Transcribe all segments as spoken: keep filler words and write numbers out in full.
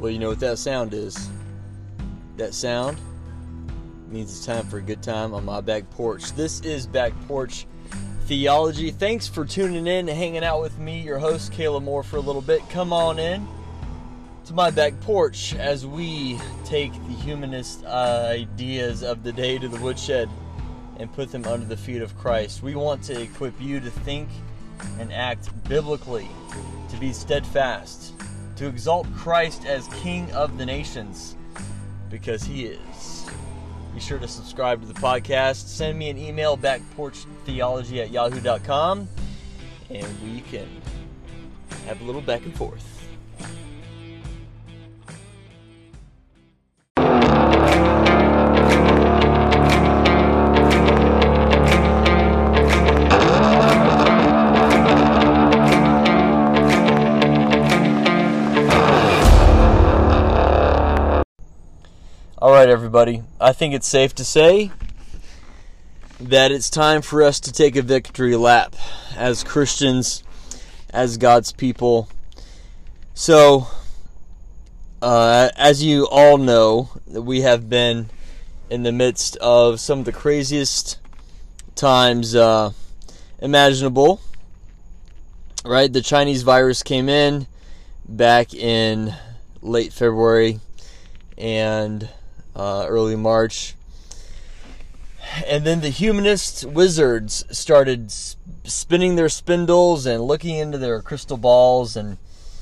Well, you know what that sound is. That sound means it's time for a good time on my back porch. This is Back Porch Theology. Thanks for tuning in and hanging out with me, your host, Caleb Moore, for a little bit. Come on in to my back porch as we take the humanist uh, ideas of the day to the woodshed and put them under the feet of Christ. We want to equip you to think and act biblically, to be steadfast, to exalt Christ as King of the nations, because He is. Be sure to subscribe to the podcast. Send me an email, backporchtheology at yahoo dot com, and we can have a little back and forth. All right, everybody, I think it's safe to say that it's time for us to take a victory lap as Christians, as God's people. So, uh, as you all know, we have been in the midst of some of the craziest times uh, imaginable, right? The Chinese virus came in back in late February and Uh, early March, and then the humanist wizards started sp- spinning their spindles and looking into their crystal balls, and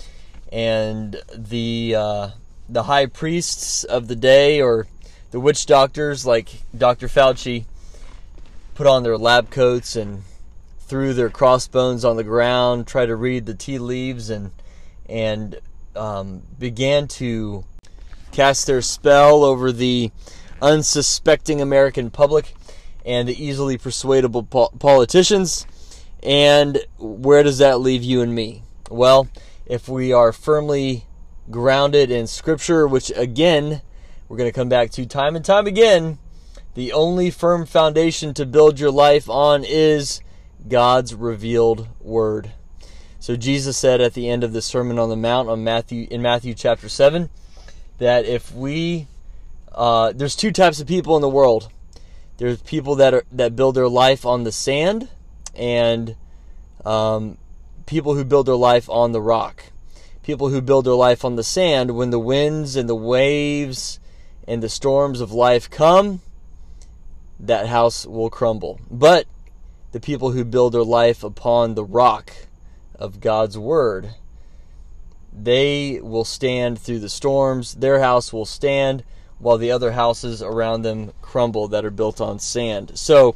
and the uh, the high priests of the day, or the witch doctors like Doctor Fauci, put on their lab coats and threw their crossbones on the ground, tried to read the tea leaves, and and um, began to cast their spell over the unsuspecting American public and the easily persuadable po- politicians. And where does that leave you and me? Well, if we are firmly grounded in Scripture, which again, we're going to come back to time and time again, the only firm foundation to build your life on is God's revealed Word. So Jesus said at the end of the Sermon on the Mount on Matthew in Matthew chapter seven, that if we, uh, there's two types of people in the world. There's people that are that build their life on the sand, and um, people who build their life on the rock. People who build their life on the sand, when the winds and the waves and the storms of life come, that house will crumble. But the people who build their life upon the rock of God's Word, they will stand through the storms. Their house will stand while the other houses around them crumble that are built on sand. So,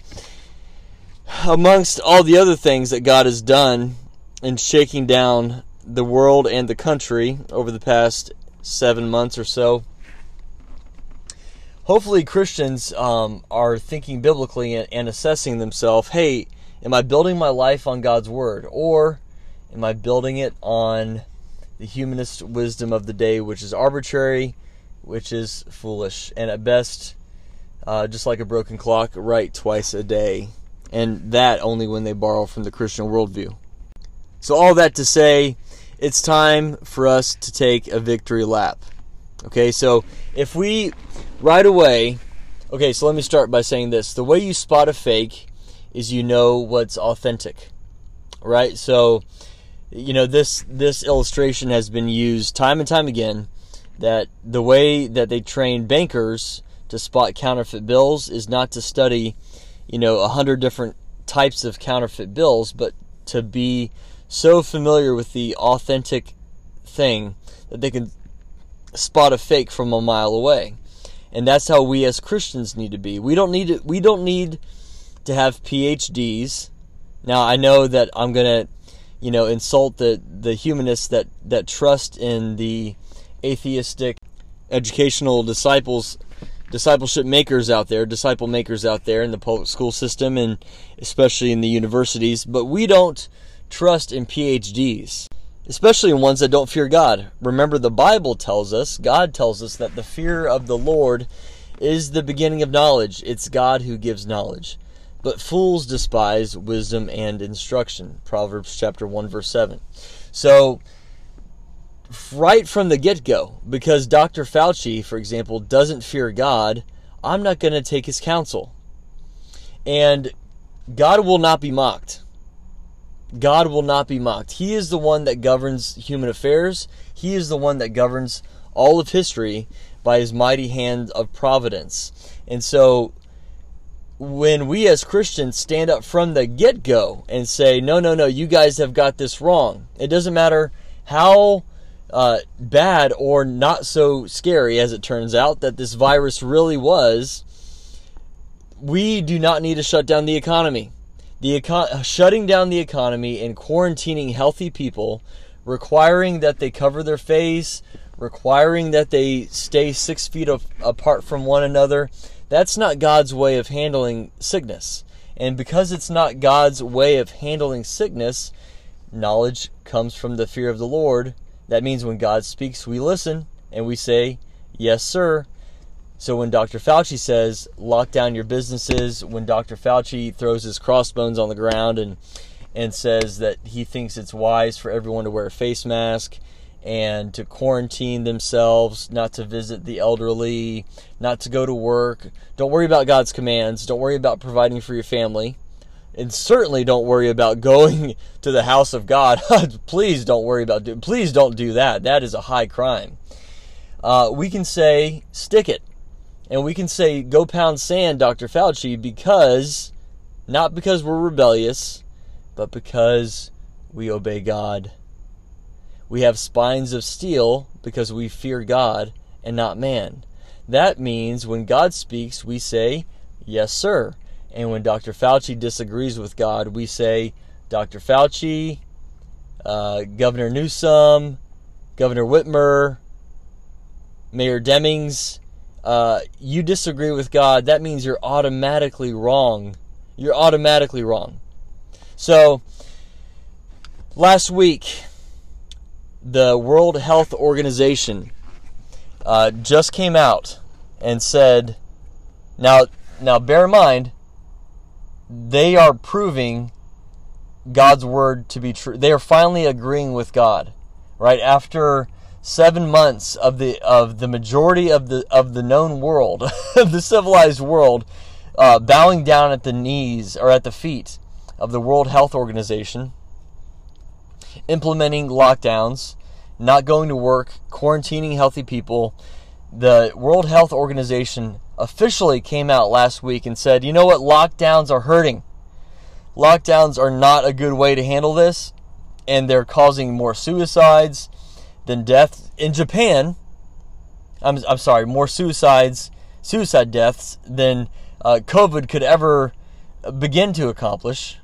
amongst all the other things that God has done in shaking down the world and the country over the past seven months or so, hopefully Christians um, are thinking biblically and, and assessing themselves, hey, am I building my life on God's Word? Or am I building it on the humanist wisdom of the day, which is arbitrary, which is foolish, and at best, uh, just like a broken clock, right twice a day, and that only when they borrow from the Christian worldview. So all that to say, it's time for us to take a victory lap. Okay, so if we, right away, okay, so let me start by saying this. The way you spot a fake is you know what's authentic, right? So, you know, this this illustration has been used time and time again, that the way that they train bankers to spot counterfeit bills is not to study, you know, a hundred different types of counterfeit bills, but to be so familiar with the authentic thing that they can spot a fake from a mile away. And that's how we as Christians need to be. We don't need to, we don't need to have P H Ds. Now, I know that I'm going to you know, insult the, the humanists that, that trust in the atheistic educational disciples, discipleship makers out there, disciple makers out there in the public school system and especially in the universities. But we don't trust in P H Ds, especially in ones that don't fear God. Remember, the Bible tells us, God tells us that the fear of the Lord is the beginning of knowledge. It's God who gives knowledge. But fools despise wisdom and instruction. Proverbs chapter one, verse seven. So, right from the get-go, because Doctor Fauci, for example, doesn't fear God, I'm not going to take his counsel. And God will not be mocked. God will not be mocked. He is the one that governs human affairs. He is the one that governs all of history by his mighty hand of providence. And so when we as Christians stand up from the get-go and say, no, no, no, you guys have got this wrong. It doesn't matter how uh, bad or not so scary, as it turns out, that this virus really was. We do not need to shut down the economy. The econ- shutting down the economy and quarantining healthy people, requiring that they cover their face, requiring that they stay six feet of, apart from one another, that's not God's way of handling sickness. And because it's not God's way of handling sickness, knowledge comes from the fear of the Lord. That means when God speaks, we listen and we say, yes, sir. So when Doctor Fauci says, lock down your businesses, when Doctor Fauci throws his crossbones on the ground and, and says that he thinks it's wise for everyone to wear a face mask and to quarantine themselves, not to visit the elderly, not to go to work, don't worry about God's commands, don't worry about providing for your family, and certainly don't worry about going to the house of God. Please don't worry about do, please don't do that. That is a high crime. Uh, we can say, stick it. And we can say, go pound sand, Doctor Fauci, because, not because we're rebellious, but because we obey God. We have spines of steel because we fear God and not man. That means when God speaks, we say, yes, sir. And when Doctor Fauci disagrees with God, we say, Doctor Fauci, uh, Governor Newsom, Governor Whitmer, Mayor Demings, uh, you disagree with God, that means you're automatically wrong. You're automatically wrong. So, last week, the World Health Organization uh, just came out and said, now, now bear in mind, they are proving God's word to be true. They are finally agreeing with God, right? After seven months of the of the majority of the of the known world, of the civilized world, uh, bowing down at the knees or at the feet of the World Health Organization, implementing lockdowns, not going to work, quarantining healthy people. The World Health Organization officially came out last week and said, you know what, lockdowns are hurting. Lockdowns are not a good way to handle this, and they're causing more suicides than deaths. In Japan, I'm, I'm sorry, more suicides, suicide deaths than uh, COVID could ever begin to accomplish.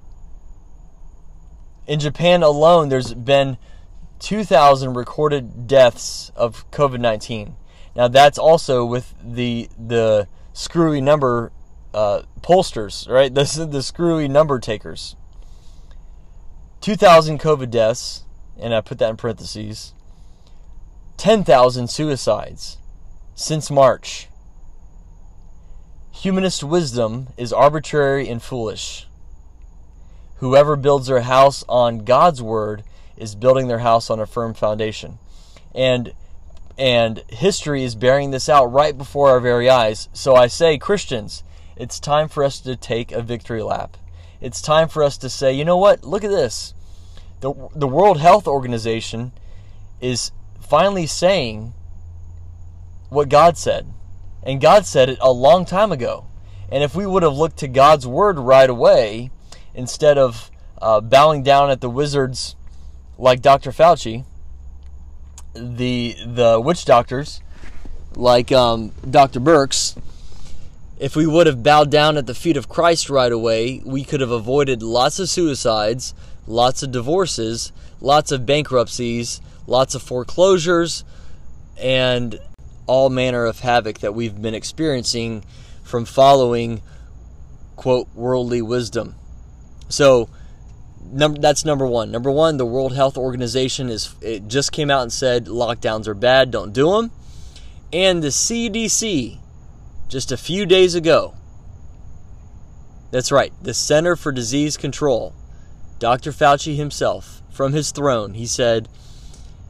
In Japan alone, there's been two thousand recorded deaths of COVID nineteen. Now that's also with the the screwy number uh, pollsters, right? This is the screwy number takers. two thousand COVID deaths, and I put that in parentheses. ten thousand suicides since March. Humanist wisdom is arbitrary and foolish. Whoever builds their house on God's word is building their house on a firm foundation. And and history is bearing this out right before our very eyes. So I say, Christians, it's time for us to take a victory lap. It's time for us to say, you know what? Look at this. The, the World Health Organization is finally saying what God said. And God said it a long time ago. And if we would have looked to God's word right away, instead of uh, bowing down at the wizards like Doctor Fauci, the the witch doctors like um, Doctor Birx, if we would have bowed down at the feet of Christ right away, we could have avoided lots of suicides, lots of divorces, lots of bankruptcies, lots of foreclosures, and all manner of havoc that we've been experiencing from following, quote, worldly wisdom. So number, that's number one. Number one, the World Health Organization is it just came out and said lockdowns are bad, don't do them. And the C D C, just a few days ago, that's right, the Center for Disease Control, Doctor Fauci himself, from his throne, he said,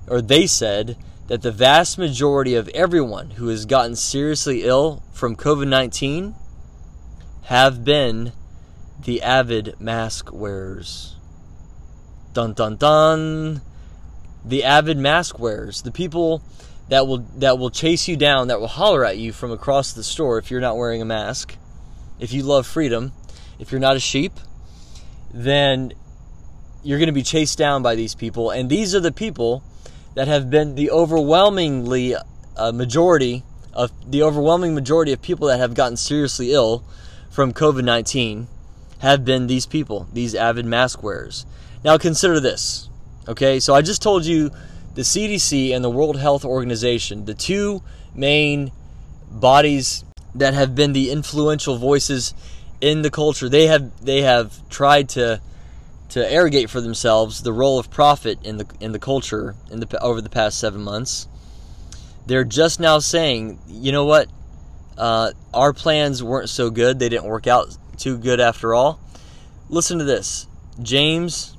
or they said, that the vast majority of everyone who has gotten seriously ill from COVID nineteen have been the avid mask wearers. Dun dun dun. The avid mask wearers, the people that will that will chase you down, that will holler at you from across the store if you're not wearing a mask. If you love freedom, if you're not a sheep, then you're going to be chased down by these people. And these are the people that have been the overwhelmingly uh, majority of the overwhelming majority of people that have gotten seriously ill from COVID nineteen have been these people, these avid mask wearers. Now consider this, okay? So I just told you the C D C and the World Health Organization, the two main bodies that have been the influential voices in the culture, they have they have tried to to arrogate for themselves the role of prophet in the in the culture in the over the past seven months. They're just now saying, you know what, uh, our plans weren't so good. They didn't work out too good after all. Listen to this, James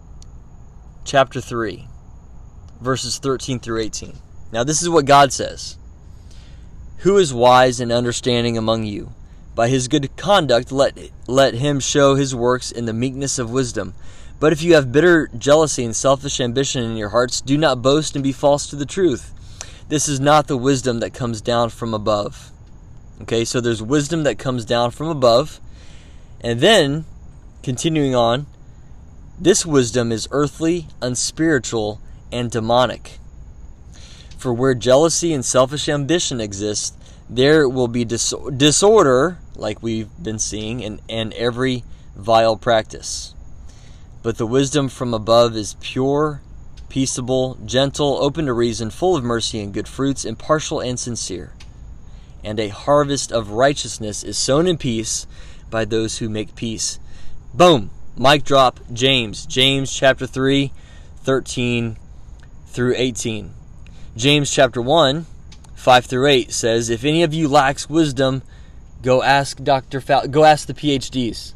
chapter three, verses thirteen through eighteen. Now this is what God says. Who is wise and understanding among you? By his good conduct let, let him show his works in the meekness of wisdom. But if you have bitter jealousy and selfish ambition in your hearts, do not boast and be false to the truth. This is not the wisdom that comes down from above. Okay, so there's wisdom that comes down from above. And then, continuing on, this wisdom is earthly, unspiritual, and demonic. For where jealousy and selfish ambition exist, there will be dis- disorder, like we've been seeing, in, in every vile practice. But the wisdom from above is pure, peaceable, gentle, open to reason, full of mercy and good fruits, impartial and sincere. And a harvest of righteousness is sown in peace by those who make peace. Boom! Mic drop. James. James chapter three, thirteen through eighteen. James chapter one, five through eight says, if any of you lacks wisdom, go ask Doctor Fal- go ask the P H Ds.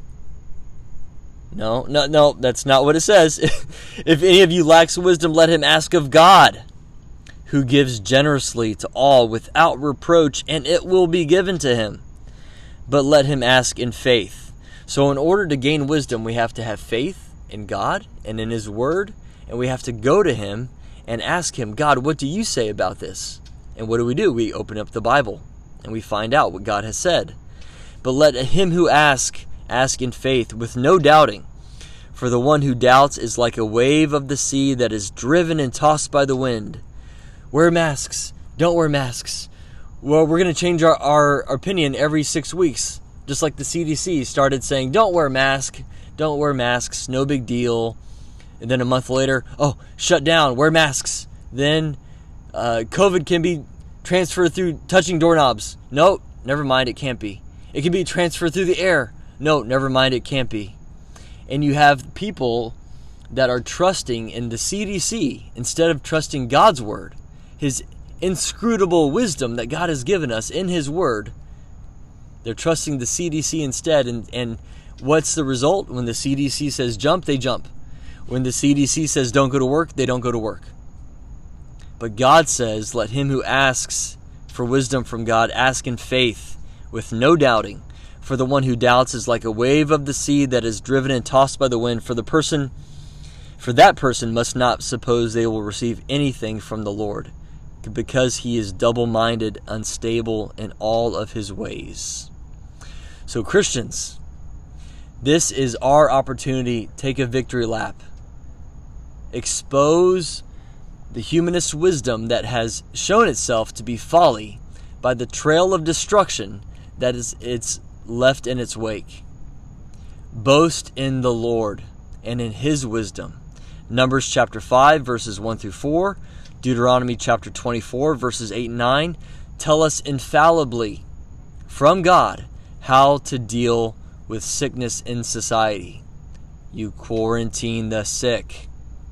No, no, no, that's not what it says. If any of you lacks wisdom, let him ask of God, who gives generously to all without reproach, and it will be given to him. But let him ask in faith. So in order to gain wisdom, we have to have faith in God and in his word, and we have to go to him and ask him, God, what do you say about this? And what do we do? We open up the Bible and we find out what God has said. But let him who asks, ask in faith with no doubting. For the one who doubts is like a wave of the sea that is driven and tossed by the wind. Wear masks. Don't wear masks. Well, we're going to change our, our opinion every six weeks. Just like the C D C started saying, don't wear mask. Don't wear masks. No big deal. And then a month later, oh, shut down. Wear masks. Then uh, COVID can be transferred through touching doorknobs. No, never mind. It can't be. It can be transferred through the air. No, never mind. It can't be. And you have people that are trusting in the C D C instead of trusting God's word, his inscrutable wisdom that God has given us in his word. They're trusting the C D C instead. And, and what's the result? When the C D C says jump, they jump. When the C D C says don't go to work, they don't go to work. But God says, let him who asks for wisdom from God ask in faith with no doubting. For the one who doubts is like a wave of the sea that is driven and tossed by the wind. For the person, for that person must not suppose they will receive anything from the Lord, because he is double-minded, unstable in all of his ways. So Christians, this is our opportunity. Take a victory lap. Expose the humanist wisdom that has shown itself to be folly by the trail of destruction that is it's left in its wake. Boast in the Lord and in his wisdom. Numbers chapter five, verses one through four. Deuteronomy chapter twenty-four, verses eight and nine tell us infallibly from God how to deal with sickness in society. You quarantine the sick.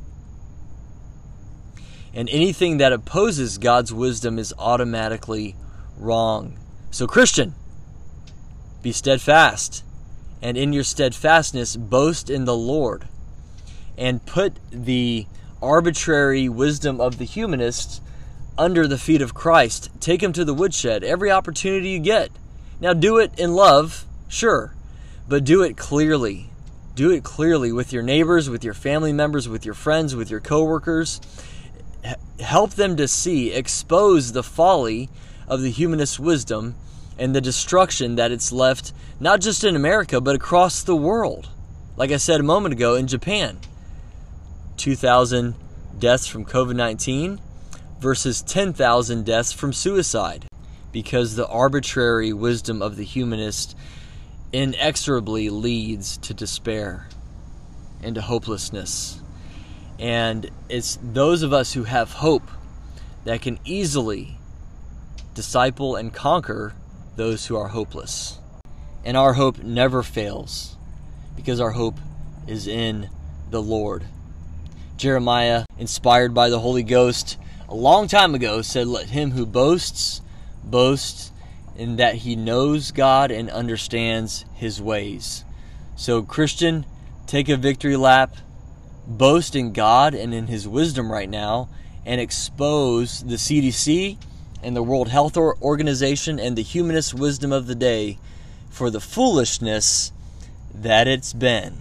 And anything that opposes God's wisdom is automatically wrong. So Christian, be steadfast, and in your steadfastness boast in the Lord, and put the arbitrary wisdom of the humanists under the feet of Christ. Take him to the woodshed every opportunity you get. Now do it in love, sure, but do it clearly. Do it clearly with your neighbors, with your family members, with your friends, with your coworkers. H- help them to see, expose the folly of the humanist wisdom and the destruction that it's left, not just in America, but across the world. Like I said a moment ago, in Japan, two thousand deaths from covid nineteen versus ten thousand deaths from suicide, because the arbitrary wisdom of the humanist inexorably leads to despair and to hopelessness. And it's those of us who have hope that can easily disciple and conquer those who are hopeless. And our hope never fails, because our hope is in the Lord. Jeremiah, inspired by the Holy Ghost a long time ago, said, "Let him who boasts, boast in that he knows God and understands his ways." So, Christian, take a victory lap, boast in God and in his wisdom right now, and expose the C D C and the World Health Organization and the humanist wisdom of the day for the foolishness that it's been.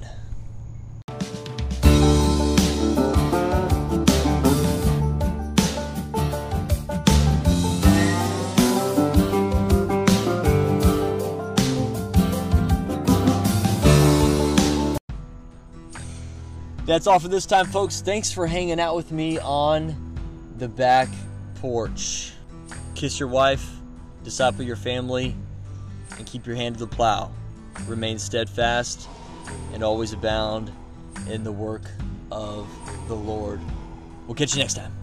That's all for this time, folks. Thanks for hanging out with me on the back porch. Kiss your wife, disciple your family, and keep your hand to the plow. Remain steadfast and always abound in the work of the Lord. We'll catch you next time.